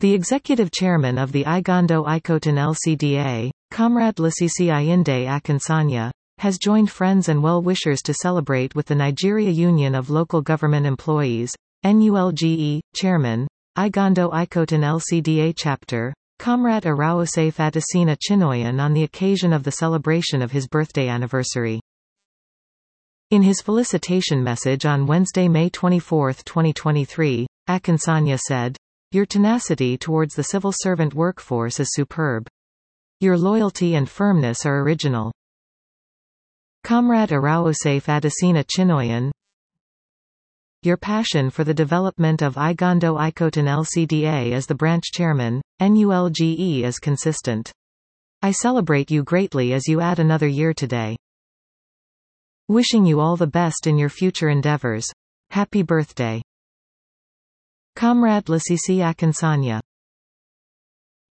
The executive chairman of the Igando Ikoton LCDA, Comrade Lasisi Ayinde Akinsanya, has joined friends and well-wishers to celebrate with the Nigeria Union of Local Government Employees, NULGE, Chairman, Igando Ikoton LCDA Chapter, Comrade Araose Fatasina Chinoyan on the occasion of the celebration of his birthday anniversary. In his felicitation message on Wednesday, May 24, 2023, Akinsanya said, "Your tenacity towards the civil servant workforce is superb. Your loyalty and firmness are original." Comrade Araose Fatasina Chinoyan, "Your passion for the development of Igando Ikoton LCDA as the branch chairman, NULGE is consistent. I celebrate you greatly as you add another year today. Wishing you all the best in your future endeavors. Happy birthday." Comrade Lasisi Akinsanya.